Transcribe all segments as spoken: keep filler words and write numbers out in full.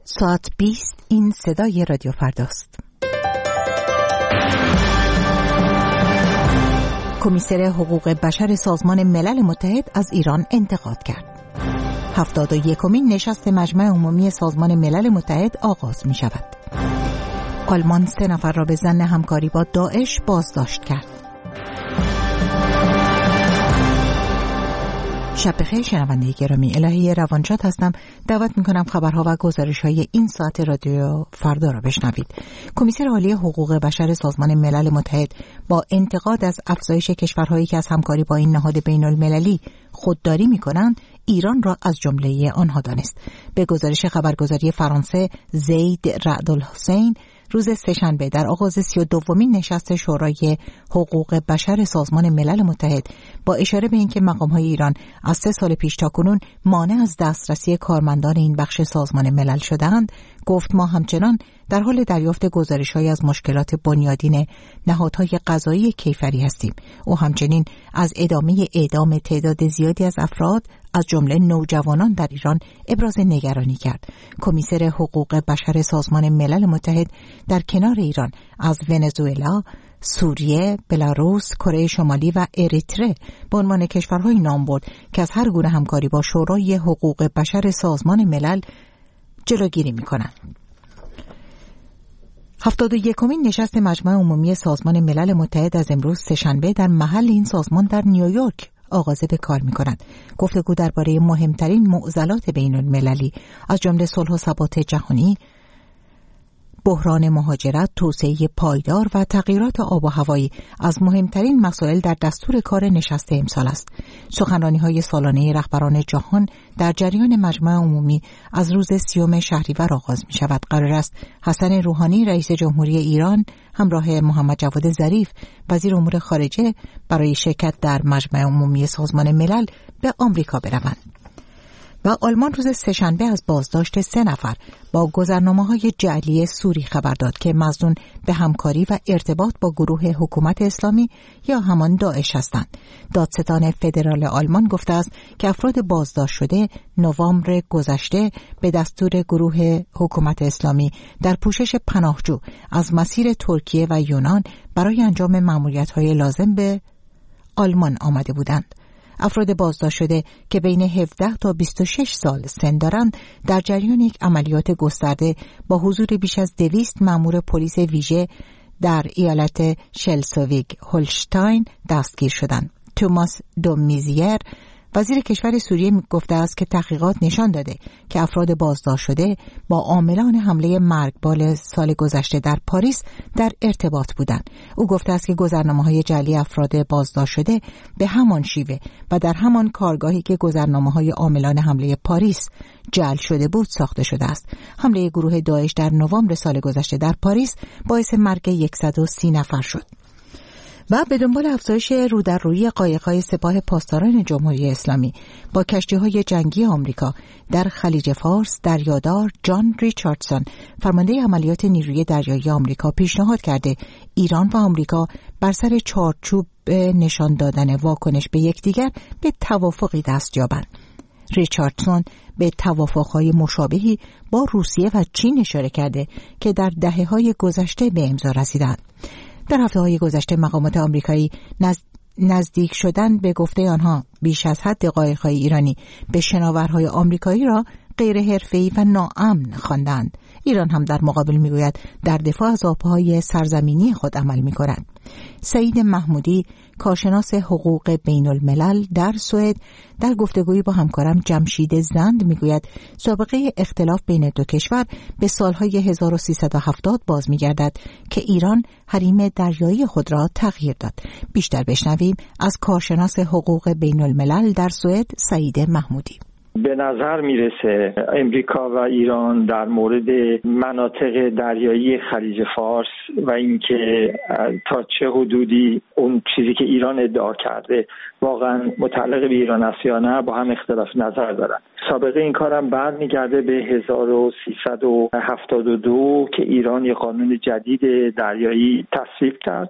ساعت بیست این صدای رادیو فرداست. کمیسر حقوق بشر سازمان ملل متحد از ایران انتقاد کرد. هفتاد و یکمین نشست مجمع عمومی سازمان ملل متحد آغاز می شود. آلمان سه نفر را به ظن همکاری با داعش بازداشت کرد. شب بخیر شنونده گرامی، الهی روانشاد هستم. دعوت میکنم خبرها و گزارش‌های این ساعت رادیو فردا را بشنوید. کمیسر عالی حقوق بشر سازمان ملل متحد با انتقاد از افزایش کشورهایی که از همکاری با این نهاد بین المللی خودداری میکنند، ایران را از جمله آنها دانست. به گزارش خبرگزاری فرانسه زید رعدالحسین، روز سه‌شنبه در آغاز سی و دومین نشست شورای حقوق بشر سازمان ملل متحد با اشاره به اینکه مقام‌های ایران از سه سال پیش تاکنون مانع از دسترسی کارمندان این بخش سازمان ملل شدند، گفت ما همچنان در حال دریافت گزارش‌هایی از مشکلات بنیادین نهادهای قضایی کیفری هستیم. او همچنین از ادامه اعدام تعداد زیادی از افراد از جمله نوجوانان در ایران ابراز نگرانی کرد. کمیسر حقوق بشر سازمان ملل متحد در کنار ایران از ونزوئلا، سوریه، بلاروس، کره شمالی و اریتره به عنوان کشورهایی نام برد که از هر گونه همکاری با شورای حقوق بشر سازمان ملل جلوگیری می‌کنند. هفتاد و یکمین نشست مجمع عمومی سازمان ملل متحد از امروز سه‌شنبه در محل این سازمان در نیویورک آغاز به کار می‌کند. گفتگو درباره مهمترین معضلات بین المللی از جمله صلح و ثبات جهانی، بحران مهاجرت، توسعه پایدار و تغییرات آب و هوایی از مهمترین مسائل در دستور کار نشست امسال است. سخنرانی‌های سالانه رهبران جهان در جریان مجمع عمومی از روز سیوم شهریور آغاز می‌شود. قرار است حسن روحانی رئیس جمهوری ایران همراه محمد جواد ظریف وزیر امور خارجه برای شرکت در مجمع عمومی سازمان ملل به آمریکا بروند. و آلمان روز سه‌شنبه از بازداشت سه نفر با گذرنامه‌های جعلی سوری خبر داد که مظنون به همکاری و ارتباط با گروه حکومت اسلامی یا همان داعش هستند. دادستان فدرال آلمان گفته است که افراد بازداشت شده نوامبر گذشته به دستور گروه حکومت اسلامی در پوشش پناهجو از مسیر ترکیه و یونان برای انجام مأموریت‌های لازم به آلمان آمده بودند. افراد بازداشت شده که بین هفده تا بیست و شش سال سن دارند در جریان یک عملیات گسترده با حضور بیش از دویست مأمور پلیس ویژه در ایالت شلسویگ هولشتاین دستگیر شدند. توماس دومیزیر وزیر کشور سوریه گفته است که تحقیقات نشان داده که افراد بازداشت شده با عاملان حمله مرگبار سال گذشته در پاریس در ارتباط بودند. او گفته است که گذرنامه‌های جعلی افراد بازداشت شده به همان شیوه و در همان کارگاهی که گذرنامه‌های عاملان حمله پاریس جعل شده بود ساخته شده است. حمله گروه داعش در نوامبر سال گذشته در پاریس باعث مرگ صد و سی نفر شد. و به دنبال افزایش رودررویی قایق‌های سپاه پاسداران جمهوری اسلامی با کشتی‌های جنگی آمریکا در خلیج فارس، دریادار جان ریچاردسون فرمانده عملیات نیروی دریایی آمریکا پیشنهاد کرده ایران و آمریکا بر سر چارچوب نشان دادن واکنش به یکدیگر به توافقی دست یابند. ریچاردسون به توافق‌های مشابهی با روسیه و چین اشاره کرده که در دهه‌های گذشته به امضا رسیدند. در هفته‌های گذشته مقامات آمریکایی نزدیک شدن به گفته آنها بیش از حد قایق‌های ایرانی به شناورهای آمریکایی را غیر حرفه‌ای و ناامن خواندند. ایران هم در مقابل میگوید در دفاع از آبهای سرزمینی خود عمل می‌کند. سعید محمودی کارشناس حقوق بین الملل در سوئد در گفتگویی با همکارم جمشید زند میگوید سابقه اختلاف بین دو کشور به سالهای هزار و سیصد و هفتاد باز میگردد که ایران حریم دریایی خود را تغییر داد. بیشتر بشنویم از کارشناس حقوق بین الملل در سوئد سعید محمودی. به نظر میرسه امریکا و ایران در مورد مناطق دریایی خلیج فارس و اینکه تا چه حدودی اون چیزی که ایران ادعا کرده واقعا متعلق به ایران است یا نه با هم اختلاف نظر دارن. سابقه این کارم برمیگرده به هزار و سیصد و هفتاد و دو که ایران یک قانون جدید دریایی تصویب کرد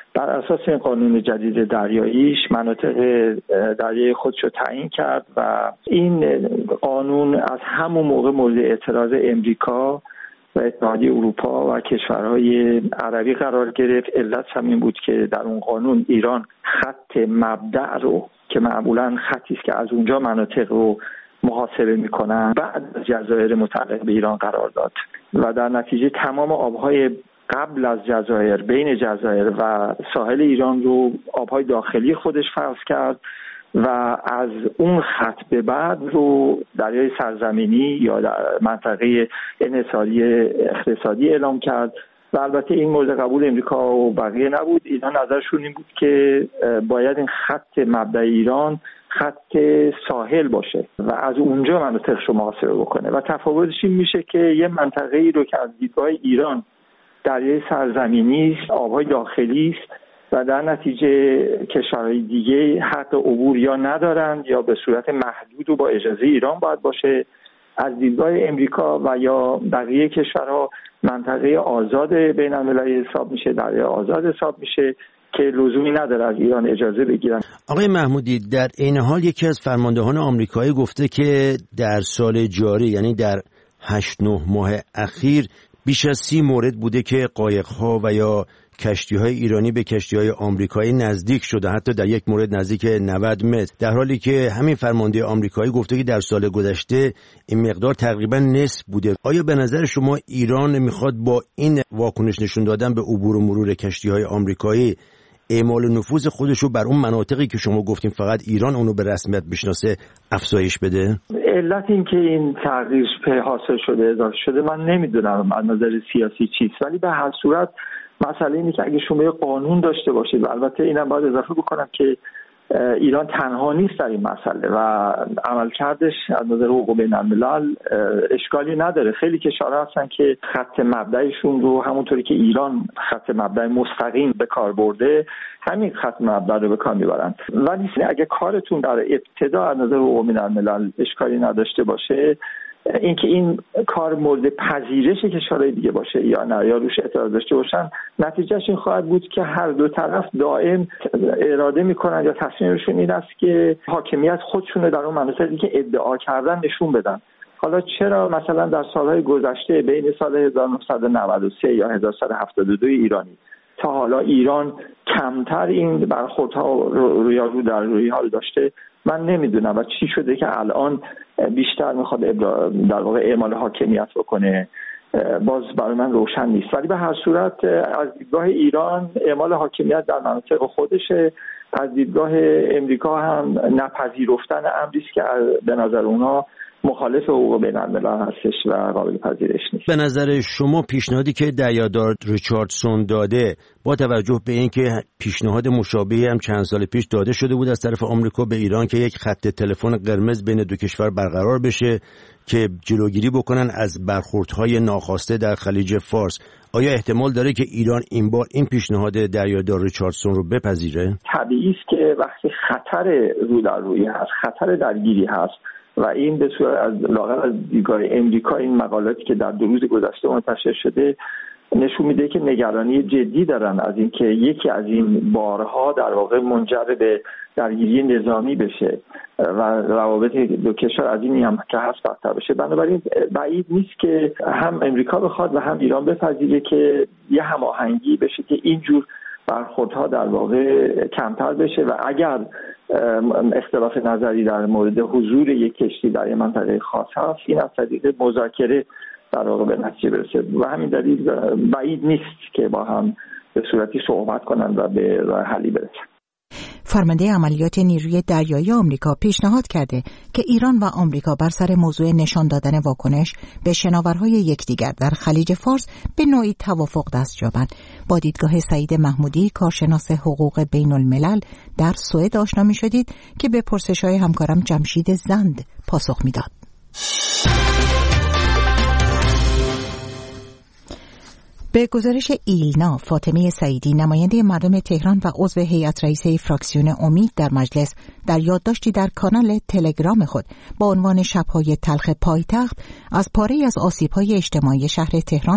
بر اساس این قانون جدید دریاییش مناطق دریایی خودش رو تعیین کرد و این قانون از همون موقع مورد اعتراض امریکا و اتحادیه اروپا و کشورهای عربی قرار گرفت. علت همین بود که در اون قانون ایران خط مبدأ رو که معمولاً خطی است که از اونجا مناطق رو محاسبه میکنن بعد از جزایر متعلق به ایران قرار داد و در نتیجه تمام آبهای قبل از جزایر، بین جزایر و ساحل ایران رو آبهای داخلی خودش فرض کرد و از اون خط به بعد رو دریای سرزمینی یا در منطقه انحصاری اقتصادی اعلام کرد و البته این مورد قبول امریکا و بقیه نبود. اینا نظرشون این بود که باید این خط مبدأ ایران خط ساحل باشه و از اونجا مناطقش رو محاسبه بکنه و تفاوتش این میشه که یه منطقه ای رو که از دیدگاه ایران دریای سرزمینی است، آبهای داخلی است و در نتیجه کشورهای دیگه حق عبور یا ندارند یا به صورت محدود و با اجازه ایران باید باشه. از دیدگاه امریکا و یا بقیه کشورها منطقه آزاد بین المللی حساب میشه، دریای آزاد حساب میشه که لزومی نداره از ایران اجازه بگیرن. آقای محمودی، در این حال یکی از فرماندهان آمریکایی گفته که در سال جاری یعنی در هشت نه ماه اخیر بیش از سی مورد بوده که قایق‌ها و یا کشتی‌های ایرانی به کشتی‌های آمریکایی نزدیک شده، حتی در یک مورد نزدیک نود متر، در حالی که همین فرمانده آمریکایی گفته که در سال گذشته این مقدار تقریبا نصف بوده. آیا به نظر شما ایران میخواد با این واکنش نشون دادن به عبور و مرور کشتی‌های آمریکایی اعمال نفوذ خودش رو بر اون مناطقی که شما گفتیم فقط ایران اونو به رسمیت بشناسه افزایش بده؟ علت این که این تغییر حاصل شده اضافه شده من نمیدونم از نظر سیاسی چیست، ولی به هر صورت مسئله اینه که اگه شما یه قانون داشته باشید و البته اینم باید اضافه بکنم که ایران تنها نیست در این مسئله و عملکردش از نظر حقوق بین الملل اشکالی نداره. خیلی کشورها هستن که خط مبدأشون رو همونطوری که ایران خط مبدأ مستقیم به کار برده همین خط مبدأ رو به کار میبرن، ولی اگه کارتون در ابتدا از نظر حقوق بین الملل اشکالی نداشته باشه، اینکه این کار مورد پذیرش کشورهای دیگه باشه یا نه یا روش اعتراض داشته باشن، نتیجهش این خواهد بود که هر دو طرف دائم اراده میکنن یا تصمیمشون این است که حاکمیت خودشون رو در اون مناطقی که ادعا کردن نشون بدن. حالا چرا مثلا در سالهای گذشته بین سال هزار و نهصد و نود و سه یا هزار و سیصد و هفتاد و دو ایرانی تا حالا ایران کمتر این برخوردها روی رو در روی حال داشته، من نمیدونم و چی شده که الان بیشتر میخواد در واقع اعمال حاکمیت بکنه، باز برای من روشن نیست. ولی به هر صورت از دیدگاه ایران اعمال حاکمیت در مناطق خودشه، از دیدگاه امریکا هم نپذیرفتن امری است که به نظر اونها مخالف حقوق بین الملل هستش و قابل پذیرش نیست. به نظر شما پیشنهادی که دریادار ریچاردسون داده با توجه به اینکه پیشنهاد مشابهی هم چند سال پیش داده شده بود از طرف آمریکا به ایران که یک خط تلفن قرمز بین دو کشور برقرار بشه که جلوگیری بکنن از برخوردهای ناخواسته در خلیج فارس، آیا احتمال داره که ایران این بار این پیشنهاد دریادار ریچاردسون رو بپذیره؟ طبیعی است که وقتی خطر رو در روی هست، خطر درگیری هست و این به صورت از لااقل از دیدگاه امریکا این مقالاتی که در دو روز گذشته منتشر شده نشون میده که نگرانی جدی دارن از اینکه یکی از این بارها در واقع منجر به درگیری نظامی بشه و روابط دو کشور از این هم که هست بدتر بشه. بنابراین بعید نیست که هم امریکا بخواد و هم ایران بپذیره که یه هماهنگی بشه که اینجور برخوردها در واقع کمتر بشه و اگر اختلاف نظری در مورد حضور یک کشتی در یک منطقه خاص هست این از طریق مذاکره در واقع به نتیجه برسه و همین دلیل بعید نیست که با هم به صورتی صحبت کنند و به راه حلی برسن. فرمانده عملیات نیروی دریایی آمریکا پیشنهاد کرده که ایران و آمریکا بر سر موضوع نشان دادن واکنش به شناورهای یکدیگر در خلیج فارس به نوعی توافق دست یابند. با دیدگاه سعید محمودی، کارشناس حقوق بین الملل در سوئد آشنا می شدید که به پرسش‌های همکارم جمشید زند پاسخ میداد. به گزارش ایلنا، فاطمه سعیدی، نماینده مردم تهران و عضو هیئت رئیسه فراکسیون امید در مجلس، در یادداشتی در کانال تلگرام خود با عنوان شب‌های تلخ پایتخت از پاره‌ای از آسیب‌های اجتماعی شهر تهران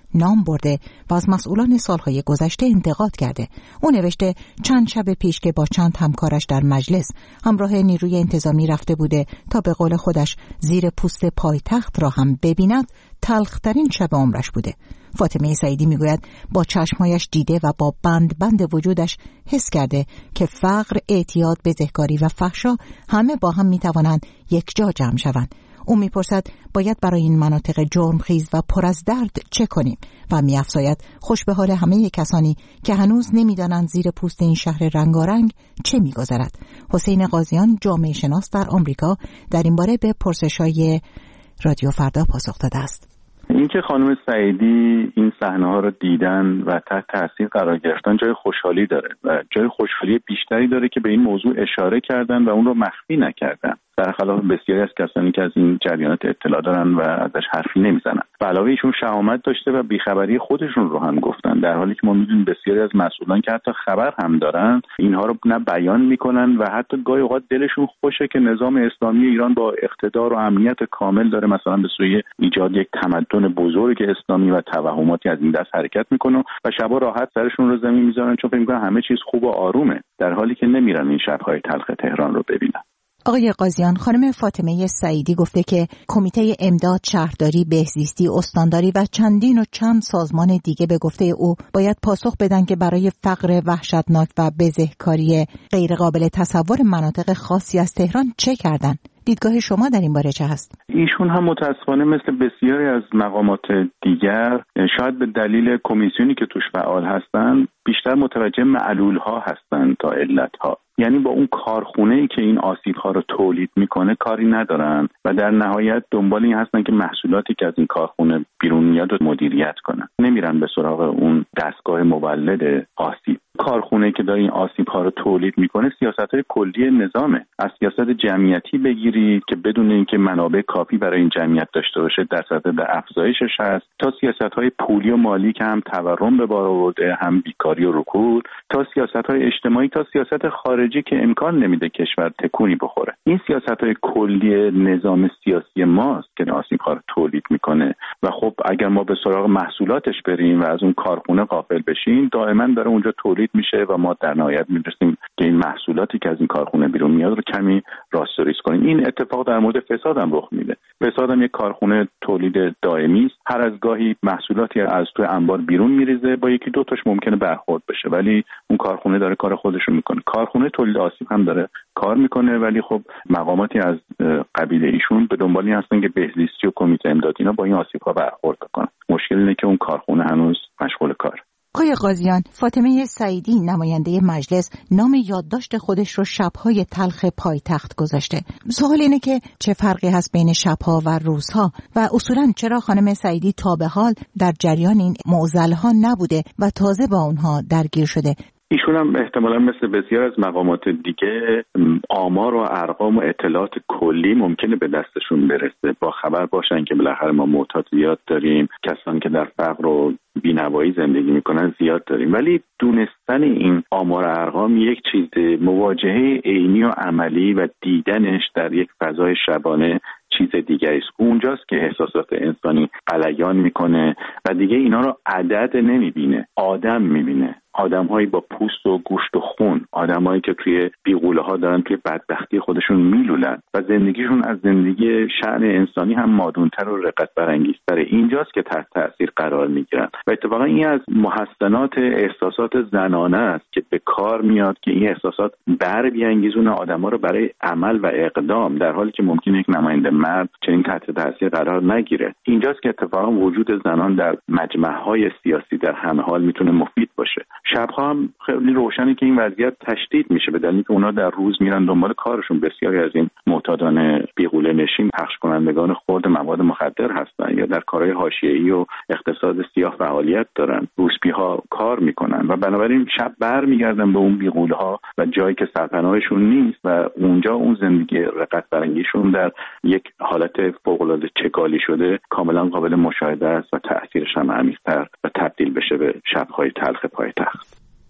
نام برده و از مسئولان سالهای گذشته انتقاد کرده. او نوشته چند شب پیش که با چند همکارش در مجلس همراه نیروی انتظامی رفته بوده تا به قول خودش زیر پوست پایتخت را هم ببیند، تلخترین شب عمرش بوده. فاطمه سعیدی میگوید با چشمایش دیده و با بند بند وجودش حس کرده که فقر، اعتیاد، بزهکاری و فحشا همه با هم میتوانند یک جا جمع شوند. او میپرسد باید برای این مناطق جرمخیز و پر از درد چه کنیم و میافزاید خوش به حال همه کسانی که هنوز نمیدانند زیر پوست این شهر رنگارنگ چه میگذرد. حسین قاضیان، جامعه شناس در آمریکا، در این باره به پرسش‌های رادیو فردا پاسخ داده است. اینکه خانم سعیدی این صحنه‌ها رو دیدن و تحت تاثیر قرار گرفتن جای خوشحالی داره و جای خوشحالی بیشتری داره که به این موضوع اشاره کردن و اون رو مخفی نکردن، برخلاف بسیاری از کسانی که از این جریانات اطلاع دارن و ازش حرفی نمیزنن. به علاوه ایشون شهامت داشته و بیخبری خودشون رو هم گفتن، در حالی که ما میدونیم بسیاری از مسئولان که حتی خبر هم دارن اینها رو نه بیان میکنن و حتی گاهی اوقات دلشون خوشه که نظام اسلامی ایران با اقتدار و امنیت کامل داره مثلا به سوی ایجاد یک تمدن بزرگ اسلامی و توهماتی از این دست حرکت میکنه و شبا راحت سرشون رو زمین میذارن چون فکر میکنن همه چیز خوب و آرومه، در حالی که نمیرن این شب‌های تلخ تهران رو ببینن. آقای قاضیان، خانم فاطمه سعیدی گفته که کمیته امداد، شهرداری، بهزیستی، استانداری و چندین و چند سازمان دیگه به گفته او باید پاسخ بدن که برای فقر وحشتناک و بزهکاری غیرقابل تصور مناطق خاصی از تهران چه کردن. دیدگاه شما در این باره چه هست؟ ایشون هم متاسفانه مثل بسیاری از مقامات دیگر شاید به دلیل کمیسیونی که توش فعال هستن بیشتر متوجه معلول‌ها هستن تا علت‌ها. یعنی با اون کارخونه‌ای که این آسیب‌ها رو تولید میکنه کاری ندارن و در نهایت دنبال این هستن که محصولاتی که از این کارخونه بیرون میاد رو مدیریت کنن، نمیرن به سراغ اون دستگاه مولد آسیب. کارخونه‌ای که داره این آسیب‌ها رو تولید میکنه سیاست‌های کلی نظامه، از سیاست جمعیتی بگیرید که بدون اینکه منابع کافی برای این جمعیت داشته باشه در صدد افزایشش هست، تا سیاست‌های پولی و مالی که هم تورم به بار آورده، هم بیکاری و رکود، تا سیاست‌های اجتماعی، تا سیاست خارجی که امکان نمیده کشور تکونی بخوره. این سیاست‌های کلی نظام سیاسی ماست که آسیب‌ها رو تولید میکنه و خب اگر ما به سراغ محصولاتش بریم و از اون کارخونه غافل بشیم دائما داره اونجا تولید میشه و ما در نهایت میرسیم که این محصولاتی که از این کارخونه بیرون میاد رو کمی راستوریز کنیم. این اتفاق در مورد فساد هم رخ میده. فساد هم یک کارخونه تولید دائمی است، هر از گاهی محصولاتی از توی انبار بیرون میریزه، با یکی دو تاش ممکنه برخورد بشه ولی اون کارخونه داره کار خودش رو میکنه. کارخونه تولید آسیب هم داره کار میکنه ولی خب مقاماتی از قبیله ایشون به دنبال این هستن که بهزیستی و کمیته امداد اینا با این آسیب‌ها برخورد کنن. مشکل اینه که اون کارخونه هنوز مشغول کار. آقای قاضیان، فاطمه سعیدی نماینده مجلس نام یادداشت خودش رو شب‌های تلخ پایتخت گذاشته. سوال اینه که چه فرقی هست بین شب‌ها و روزها و اصولاً چرا خانم سعیدی تا به حال در جریان این معضل‌ها نبوده و تازه با اونها درگیر شده؟ ایشون هم احتمالاً مثل بسیار از مقامات دیگه آمار و ارقام و اطلاعات کلی ممکنه به دستشون برسه، با خبر باشن که بالاخره ما معتاد زیاد داریم، کسانی که در فقر و بی‌نوایی زندگی میکنن زیاد داریم، ولی دونستن این آمار و ارقام یک چیز، مواجهه عینی و عملی و دیدنش در یک فضای شبانه چیز دیگری است. اونجاست که احساسات انسانی غلیان میکنه و دیگه اینا رو عدد نمیبینه، آدم میبینه. آدم‌هایی با پوست و گوشت و خون، آدم‌هایی که توی بیغوله‌ها دارن توی بدبختی خودشون میلولن و زندگیشون از زندگی شأن انسانی هم مادون‌تر و رقت برانگیزتره. اینجاست که تحت تاثیر قرار میگیرن و اتفاقا این از محسنات احساسات زنانه است که به کار میاد که این احساسات بر بیانگیزونه آدم‌ها رو برای عمل و اقدام، در حالی که ممکنه یک نماینده مرد چنین تحت تاثیر قرار نگیره. اینجاست که اتفاقا وجود زنان در مجمع‌های سیاسی در همه حال میتونه مفید باشه. شب‌ها هم خیلی روشنه که این وضعیت تشدید میشه به دلیلی که اونا در روز میرن دنبال کارشون. بسیاری از این معتادان بیغوله نشین پخش کنندگان خرد مواد مخدر هستن یا در کارهای حاشیه‌ای و اقتصاد سیاه فعالیت دارن، روسپی‌ها کار میکنن و بنابراین شب برمیگردن به اون بیغوله‌ها و جایی که سرپناهشون نیست و اونجا اون زندگی رقت برانگیزشون در یک حالت فوق‌العاده چگالی شده کاملا قابل مشاهده است و تأثیرش هم عمیق‌تر و تبدیل بشه به شب‌های تلخ پایتخت.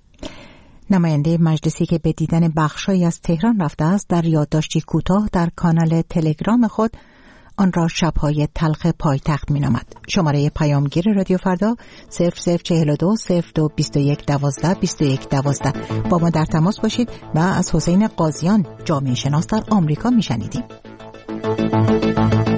نماینده مجلسی که به دیدن بخشایی از تهران رفته است در یادداشتی کوتاه در کانال تلگرام خود آن را شب‌های تلخ پایتخت می‌نامد. شماره پیامگیر رادیو فردا صفر صفر چهل و دو صفر دو بیست و یک دوازده بیست و یک دوازده. با ما در تماس باشید و از حسین قاضیان، جامعه شناس در آمریکا می‌شنیدیم.